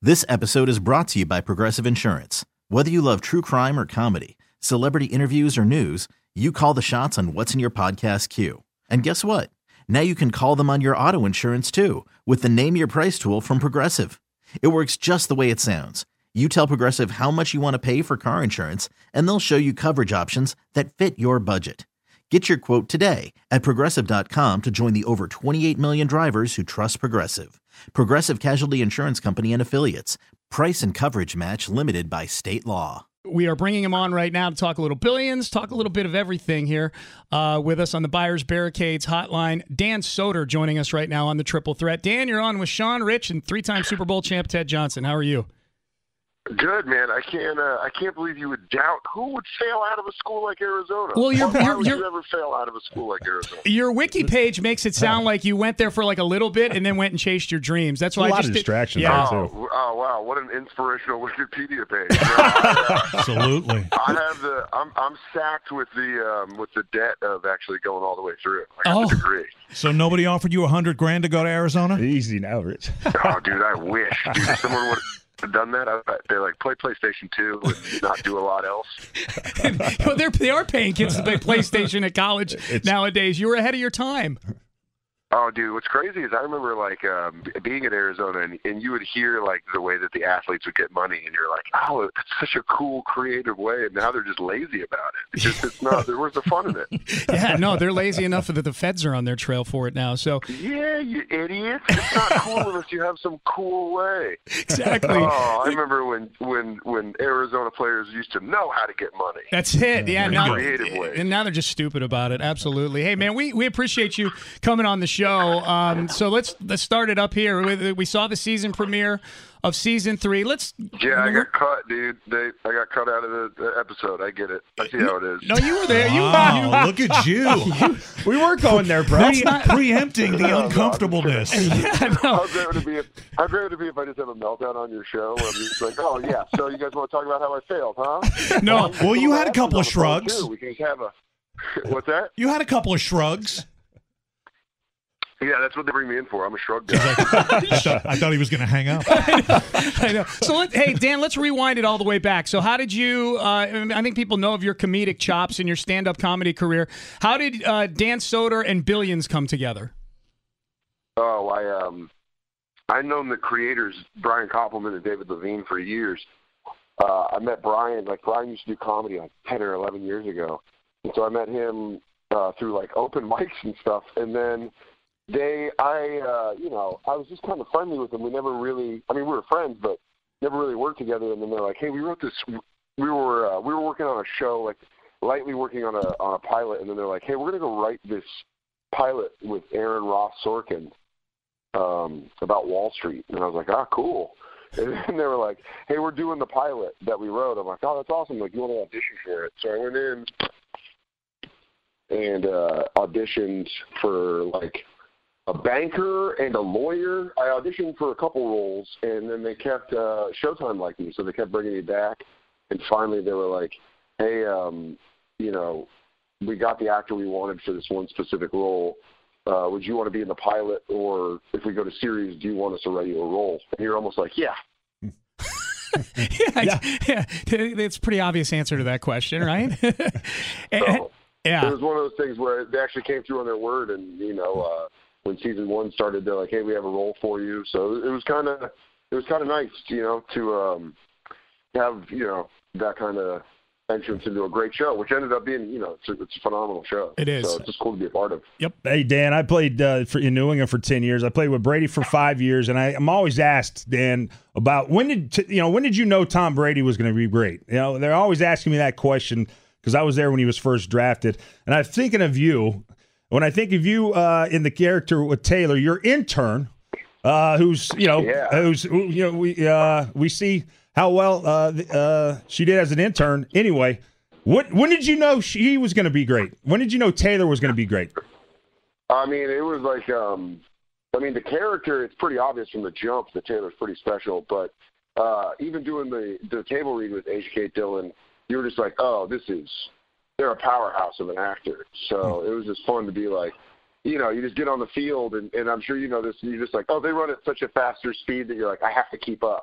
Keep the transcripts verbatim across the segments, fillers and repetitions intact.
This episode is brought to you by Progressive Insurance. Whether you love true crime or comedy, celebrity interviews or news, you call the shots on what's in your podcast queue. And guess what? Now you can call them on your auto insurance too with the Name Your Price tool from Progressive. It works just the way it sounds. You tell Progressive how much you want to pay for car insurance, and they'll show you coverage options that fit your budget. Get your quote today at Progressive dot com to join the over twenty-eight million drivers who trust Progressive. Progressive Casualty Insurance Company and Affiliates. Price and coverage match limited by state law. We are bringing him on right now to talk a little Billions, talk a little bit of everything here uh, with us on the Buyers Barricades hotline. Dan Soder joining us right now on the Triple Threat. Dan, you're on with Sean Rich and three-time Super Bowl champ Ted Johnson. How are you? Good, man. I can't. Uh, I can't believe you would doubt who would fail out of a school like Arizona. Well, you're, Why you're, would you're, you ever fail out of a school like Arizona? Your wiki page makes it sound like you went there for like a little bit and then went and chased your dreams. That's why a I lot just of did, distractions. yeah. There, too. Oh, oh, wow! What an inspirational Wikipedia page. No, I, uh, Absolutely. I have the. I'm I'm sacked with the um, with the debt of actually going all the way through. I got Oh. the degree. So nobody offered you a hundred grand to go to Arizona? Easy now, Rich. Oh, dude, I wish. Dude, if someone would have done that, I, they like play PlayStation two and not do a lot else. well, they're, they are paying kids to play PlayStation at college It's- nowadays. You were ahead of your time. Oh, dude, what's crazy is I remember, like, um, being in Arizona, and, and you would hear, like, the way that the athletes would get money, and you're like, oh, that's such a cool, creative way, and now they're just lazy about it. It's just, it's not, where's the fun in it? Yeah, no, they're lazy enough that the feds are on their trail for it now. So Yeah, you idiot. It's not cool unless you have some cool way. exactly. Oh, I remember when, when, when Arizona players used to know how to get money. That's it. Yeah, In now, creative ways. and now they're just stupid about it. Absolutely. Hey, man, we, we appreciate you coming on the show. Um, so let's let's start it up here. We, we saw the season premiere of season three. Let's. Yeah, I got cut, dude. They, I got cut out of the, the episode. I get it. I see how it is. No, you were there. You, Wow, look at you. We were going there, bro. Pre- preempting the No, no, I'm uncomfortableness. yeah, no. How great would it be if how great would it be if I just have a meltdown on your show? Where I'm just like, oh yeah, so you guys want to talk about how I failed, huh? No. Well, you had a couple of On the phone, shrugs. too. We can just have a. What's that? You had a couple of shrugs. Yeah, that's what they bring me in for. I'm a shrug guy. I thought, I thought he was going to hang up. I know. So, let, hey, Dan, let's rewind it all the way back. So, how did you? Uh, I think people know of your comedic chops and your stand-up comedy career. How did uh, Dan Soder and Billions come together? Oh, I um, I've known the creators Brian Koppelman and David Levine for years. Uh, I met Brian. Like Brian used to do comedy like ten or eleven years ago, and so I met him uh, through like open mics and stuff. And then they, I, uh, you know, I was just kind of friendly with them. We never really, I mean, we were friends, but never really worked together. And then they're like, hey, we wrote this. We were uh, we were working on a show, like lightly working on a on a pilot. And then they're like, hey, we're gonna go write this pilot with Aaron Ross Sorkin um, about Wall Street. And I was like, ah, cool. And then they were like, hey, we're doing the pilot that we wrote. I'm like, oh, that's awesome. Like, you want to audition for it? So I went in and uh, auditioned for, like, a banker and a lawyer. I auditioned for a couple roles, and then they kept uh, Showtime like me, so they kept bringing me back. And finally they were like, hey, um, you know, we got the actor we wanted for this one specific role. Uh, would you want to be in the pilot, or if we go to series, do you want us to write you a role? And you're almost like, yeah. yeah, yeah, yeah. It's a pretty obvious answer to that question, right? So, yeah. It was one of those things where they actually came through on their word, and, you know, uh, when season one started, they're like, hey, we have a role for you. So it was kind of it was kind of nice, you know, to um, have, you know, that kind of entrance into a great show, which ended up being, you know, it's a, it's a phenomenal show. It is. So it's just cool to be a part of. Yep. Hey, Dan, I played uh, for, in New England for ten years. I played with Brady for five years, and I, I'm always asked, Dan, about when did t- you know when did you know Tom Brady was going to be great? You know, they're always asking me that question because I was there when he was first drafted, and I'm thinking of you. When I think of you uh, in the character with Taylor, your intern, uh, who's you know, Yeah. who's who, you know, we uh, we see how well uh, uh, she did as an intern. Anyway, what when did you know she was going to be great? When did you know Taylor was going to be great? I mean, it was like, um, I mean, the character, it's pretty obvious from the jump that Taylor's pretty special, but uh, even doing the, the table read with H K Dillon, you were just like, oh, this is, they're a powerhouse of an actor. So it was just fun to be like, you know, you just get on the field, and, and I'm sure you know this, and you're just like, oh, they run at such a faster speed that you're like, I have to keep up.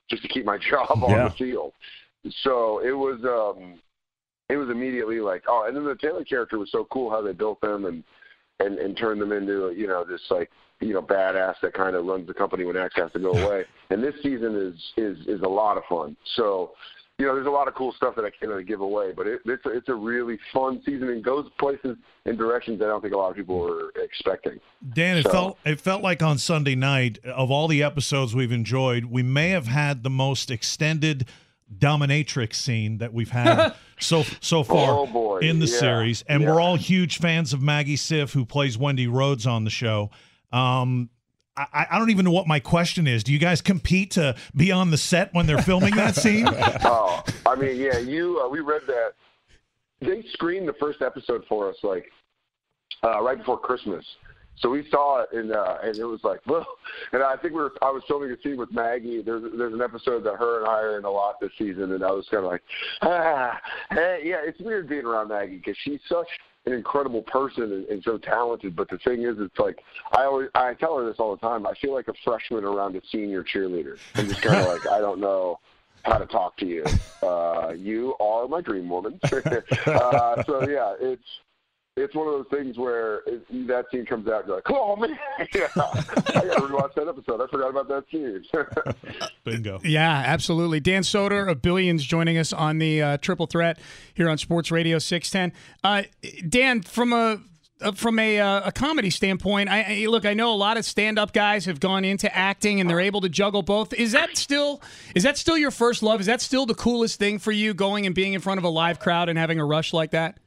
just to keep my job on Yeah. the field. So it was um, it was immediately like, oh, and then the Taylor character was so cool how they built them and and, and turned them into, you know, this like, you know, badass that kind of runs the company when Axe has to go away. And this season is is is a lot of fun. So, you know, there's a lot of cool stuff that I can't really give away, but it, it's a, it's a really fun season and goes places and directions I don't think a lot of people were expecting. Dan, it So- felt it felt like on Sunday night, of all the episodes we've enjoyed, we may have had the most extended dominatrix scene that we've had so so far Oh, boy. in the Yeah. series, and Yeah. we're all huge fans of Maggie Siff, who plays Wendy Rhodes on the show. Um, I, I don't even know what my question is. Do you guys compete to be on the set when they're filming that scene? Oh, I mean, yeah, you. Uh, we read that they screened the first episode for us like uh, right before Christmas, so we saw it and uh, and it was like, whoa. And I think we were. I was filming a scene with Maggie. There's there's an episode that her and I are in a lot this season, and I was kind of like, ah, hey, yeah, it's weird being around Maggie because she's such an incredible person and, and so talented. But the thing is, it's like I always I tell her this all the time. I feel like a freshman around a senior cheerleader. I'm just kind of like, I don't know how to talk to you. Uh, you are my dream woman. uh, so yeah, it's it's one of those things where it, that scene comes out, and you're like, oh man, yeah, I got to rewatch that episode. I forgot about that scene. Bingo. Yeah, absolutely. Dan Soder of Billions joining us on the uh, Triple Threat here on Sports Radio six ten. Uh, Dan, from a uh, from a, uh, a comedy standpoint, I, I look. I know a lot of stand-up guys have gone into acting and they're able to juggle both. Is that still is that still your first love? Is that still the coolest thing for you, going and being in front of a live crowd and having a rush like that?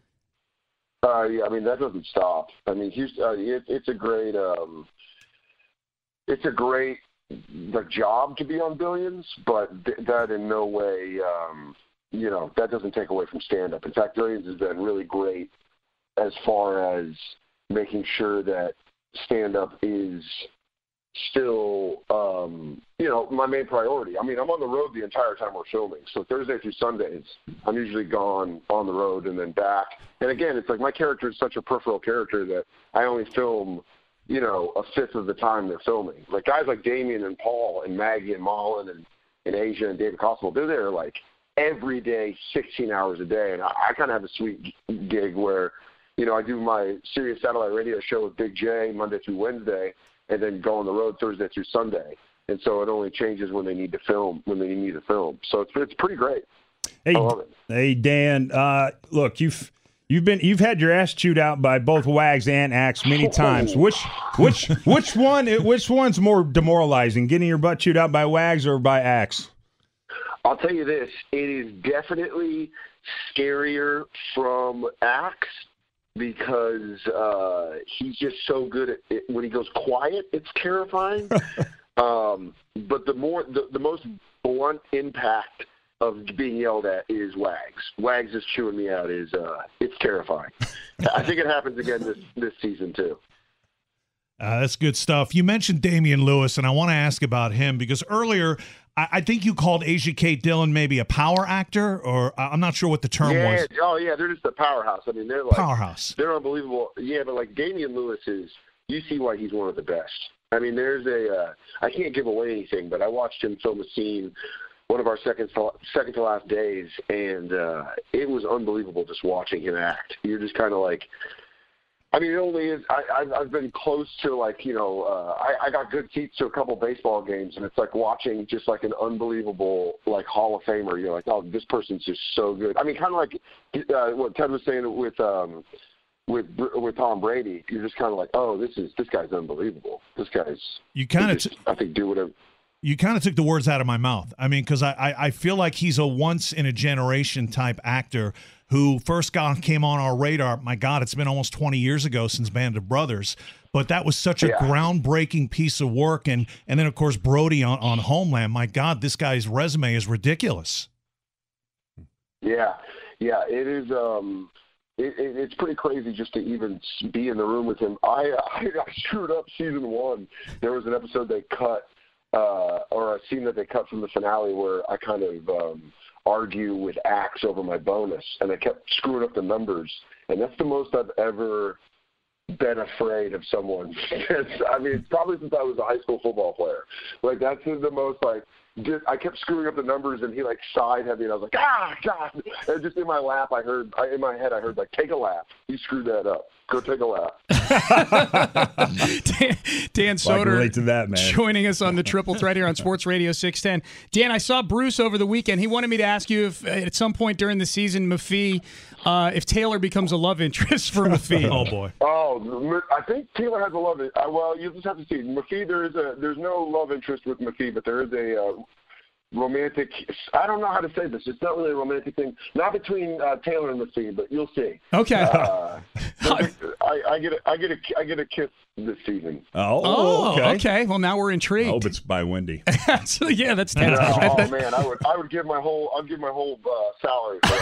Uh, yeah, I mean that doesn't stop. I mean, Houston, uh, it, it's a great, um, it's a great the job to be on Billions, but th- that in no way, um, you know, that doesn't take away from stand-up. In fact, Billions has been really great as far as making sure that stand-up is still, um, you know, my main priority. I mean, I'm on the road the entire time we're filming. So Thursday through Sundays, I'm usually gone on the road and then back. And again, it's like my character is such a peripheral character that I only film, you know, a fifth of the time they're filming. Like guys like Damien and Paul and Maggie and Mullen and, and Asia and David Cosmo, they're there like every day, sixteen hours a day. And I, I kind of have a sweet gig where, you know, I do my Sirius satellite radio show with Big J Monday through Wednesday, and then go on the road Thursday through Sunday. And so it only changes when they need to film, when they need me to film. So it's it's pretty great. Hey, I love it. hey, Dan. Uh, look, you've you've been you've had your ass chewed out by both Wags and Axe many times. Which which which one which one's more demoralizing? Getting your butt chewed out by Wags or by Axe? I'll tell you this: it is definitely scarier from Axe because uh, he's just so good at it. When he goes quiet, it's terrifying. um, but the more the, the most blunt impact of being yelled at is Wags. Wags is chewing me out. Is uh, it's terrifying. I think it happens again this this season too. Uh, that's good stuff. You mentioned Damian Lewis, and I want to ask about him because earlier I, I think you called Asia Kate Dillon maybe a power actor, or I'm not sure what the term yeah, was. oh yeah, they're just a powerhouse. I mean, they're like Powerhouse. They're unbelievable. Yeah, but like Damian Lewis is, you see why he's one of the best. I mean, there's a, uh, I can't give away anything, but I watched him film a scene one of our second to, second to last days, and uh, it was unbelievable just watching him act. You're just kind of like, I mean, it only is. I, I've, I've been close to like, you know, uh, I, I got good seats to a couple baseball games, and it's like watching just like an unbelievable like Hall of Famer. You're like, oh, this person's just so good. I mean, kind of like uh, what Ted was saying with um, with with Tom Brady. You're just kind of like, oh, this is this guy's unbelievable. This guy's You kind of, just, I think, do whatever. you kind of took the words out of my mouth. I mean, because I, I, I feel like he's a once in a generation type actor who first got came on our radar. My God, it's been almost twenty years ago since Band of Brothers, but that was such a Yeah. groundbreaking piece of work. And and then of course Brody on, on Homeland. My God, this guy's resume is ridiculous. Yeah, yeah, it is. Um, it, it, it's pretty crazy just to even be in the room with him. I, I I screwed up season one. There was an episode they cut, uh, or a scene that they cut from the finale where I kind of um, argue with Axe over my bonus, and I kept screwing up the numbers. And that's the most I've ever been afraid of someone. I mean, it's probably since I was a high school football player. Like that's the most like did, I kept screwing up the numbers, and he like sighed heavy, and I was like, ah, God! And just in my lap, I heard, I, in my head, I heard like, take a lap. You screwed that up. Go take a lap. Dan, Dan Soder, relate to that, man. Joining us on the Triple Threat here on Sports Radio six ten. Dan, I saw Bruce over the weekend. He wanted me to ask you if at some point during the season, Maffei, uh, if Taylor becomes a love interest for Maffei. Oh boy. Oh, I think Taylor has a love interest. Well, you just have to see. Maffei, there is a there's no love interest with Maffei, but there is a uh, romantic. I don't know how to say this. It's not really a romantic thing. Not between uh, Taylor and Maffei, but you'll see. Okay. Uh, I, I get a, I get a I get a kiss this season. Oh, Oh, okay. okay. Well, now we're intrigued. I hope it's by Wendy. so, yeah, that's ten. Uh, oh man, I would I would give my whole I'd give my whole uh, salary for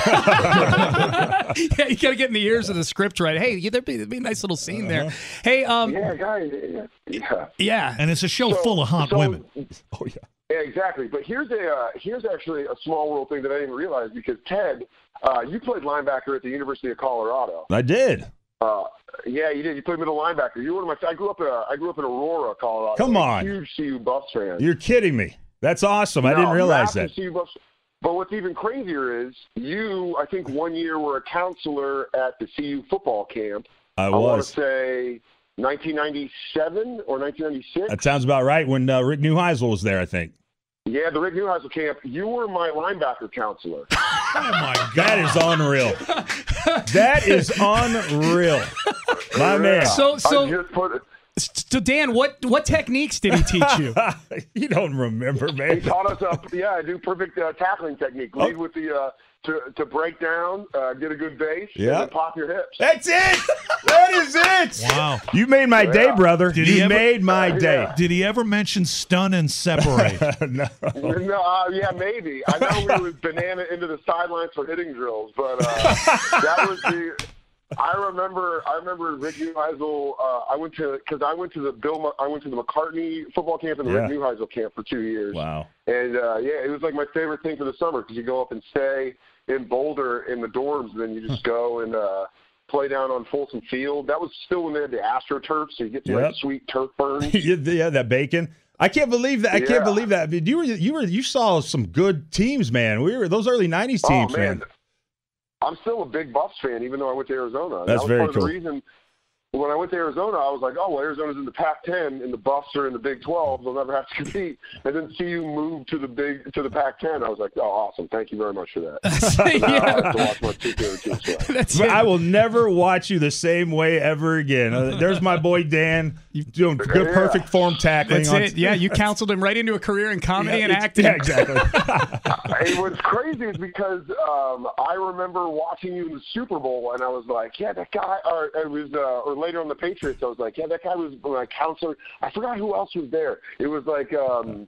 that. Yeah, you got to get in the ears of the script right. Hey, there'd be, there'd be a nice little scene there. Hey, um, Yeah, guys. Yeah. yeah. yeah. And it's a show So- full of hot so- women. Oh yeah. Yeah, exactly. But here's a uh, here's actually a small world thing that I didn't realize because Ted, uh, you played linebacker at the University of Colorado. I did. Uh, yeah, you did. You played middle linebacker. You were one of my. I grew up. Uh, I grew up in Aurora, Colorado. Come I'm a on. huge C U Buffs fan. You're kidding me. That's awesome. I No, didn't realize massive that. C U Buffs. But what's even crazier is you. I think one year were a counselor at the C U football camp. I I want was. to say nineteen ninety-seven or nineteen ninety-six. That sounds about right. When uh, Rick Neuheisel was there, I think. Yeah, the Rick Neuheisel camp. You were my linebacker counselor. Oh my God. That is unreal. That is unreal. My man. So, so, I just put. so, Dan, what what techniques did he teach you? You don't remember, He man. taught us up. Yeah, I do perfect uh, tackling technique. Lead with the uh, to to break down, uh, get a good base, Yeah. and then pop your hips. That's it. That is it. Wow. You made my day, Yeah. brother. Did you he ever- made my day. Did he ever mention stun and separate? No. No, uh, yeah, maybe. I know we was banana into the sidelines for hitting drills, but uh, that was the. I remember. I remember Rick Neuheisel. Uh, I went to because I went to the Bill. I went to the McCartney football camp and the Yeah. Rick Neuheisel camp for two years. Wow. And uh, yeah, it was like my favorite thing for the summer because you go up and stay in Boulder in the dorms, and then you just go and uh, play down on Folsom Field. That was still when they had the AstroTurf, so you get to Yep. like sweet turf burn. Yeah, that bacon. I can't believe that. I Yeah. can't believe that. I mean, you were you were you saw some good teams, man. We were those early nineties teams, oh man. man. I'm still a big Buffs fan, even though I went to Arizona. That's that was very part cool. of the reason. When I went to Arizona, I was like, oh, well, Arizona's in the Pac ten, and the Buffs are in the Big twelve. They'll never have to compete. And then see you move to the Big to the Pac ten. I was like, oh, awesome. Thank you very much for that. Now I yeah, have to watch my two favorite teams play. that's But it. I will never watch you the same way ever again. Uh, there's my boy Dan doing good, Yeah. perfect form tackling. That's on- it. Yeah, you counseled him right into a career in comedy Yeah, and it's- acting. Yeah, exactly. Hey, what's crazy is because um, I remember watching you in the Super Bowl, and I was like, yeah, that guy. Or it was, uh, or later on the Patriots, I was like, yeah, that guy was my counselor. I forgot who else was there. It was like um,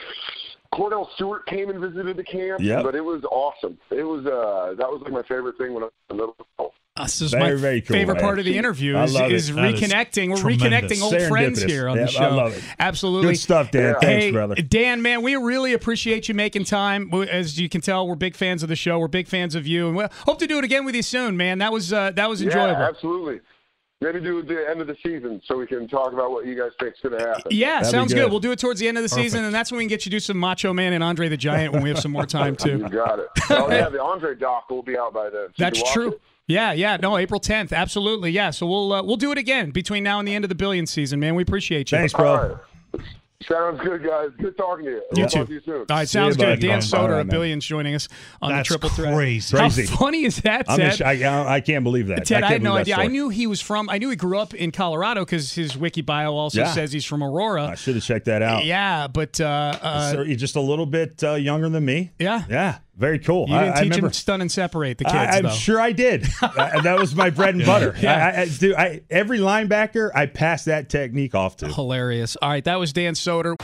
Cordell Stewart came and visited the camp. Yep. But it was awesome. It was uh, that was like my favorite thing when I was in middle school. This is Very, my very cool, favorite man. part of the interview I is, love it. is That is reconnecting. We're tremendous. reconnecting old friends Serendipitous. here on Yeah, the show. I love it. Absolutely. Good stuff, Dan. Yeah. Thanks, hey, brother. Dan, man, we really appreciate you making time. We- As you can tell, we're big fans of the show. We're big fans of you, and we hope to do it again with you soon, man. That was uh, that was enjoyable. Yeah, absolutely. Maybe do it at the end of the season so we can talk about what you guys think's going to happen. Yeah, That'd be sounds good. good. We'll do it towards the end of the season, Perfect. and that's when we can get you to do some Macho Man and Andre the Giant when we have some more time, too. You got it. Oh, yeah, the Andre doc will be out by then. Did That's you watch true. it? Yeah, yeah. No, April tenth. Absolutely. Yeah. So we'll uh, we'll do it again between now and the end of the billion season, man. We appreciate you. Thanks, bro. All right. Sounds good, guys. Good talking to you. You I'll too. talk to you soon. All right, See you, sounds good. buddy. Dan Bye. Soder All right, of man. Billions joining us on That's the Triple Threat. crazy. How Crazy. funny is that, I'm Ted? in, I, I can't believe that. Ted, I, can't had no believe that idea. I story. knew he was from. I knew he grew up in Colorado because his wiki bio also Yeah. says he's from Aurora. I should have checked that out. Yeah, but uh, uh, Sir, he's just a little bit uh, younger than me. yeah, Yeah, very cool. you didn't I, I teach remember, him stun and separate the kids, I, I'm though. sure I did. Uh, that was my bread and butter. Yeah. I, I, dude, I, every linebacker, I passed that technique off to. Hilarious. All right, that was Dan Soder.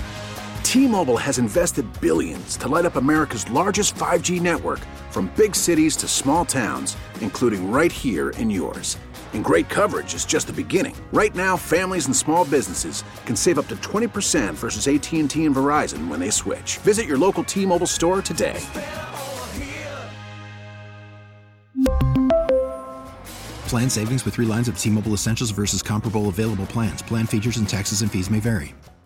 T-Mobile has invested billions to light up America's largest five G network, from big cities to small towns, including right here in yours. And great coverage is just the beginning. Right now, families and small businesses can save up to twenty percent versus A T and T and Verizon when they switch. Visit your local T-Mobile store today. Plan savings with three lines of T-Mobile Essentials versus comparable available plans. Plan features and taxes and fees may vary.